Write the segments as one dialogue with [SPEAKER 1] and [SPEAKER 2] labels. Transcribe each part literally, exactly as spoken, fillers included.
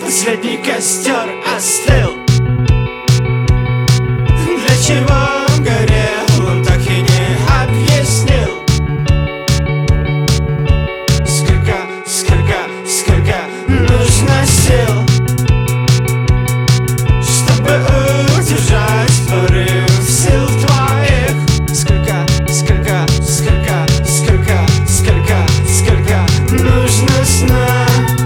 [SPEAKER 1] Последний костер остыл. Для чего он горел, он так и не объяснил. Сколько, сколько, сколько нужно сил, чтобы удержать порыв сил твоих. Сколько, сколько, сколько, сколько, сколько, сколько нужно сна,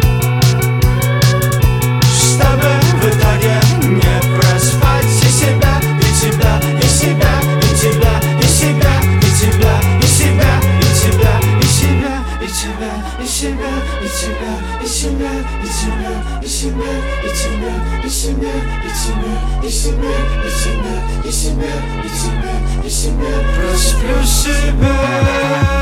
[SPEAKER 1] чтобы в итоге не проспать и себя, и тебя, и себя, и тебя, и себя, и тебя, и себя, и тебя, и себя, и тебя, и себя, и тебя, и себя, и тебя, и себя, и тебя, и себя, и тебя, и себя, и тебя, и себя, и тебя, и себя. Просплю себя.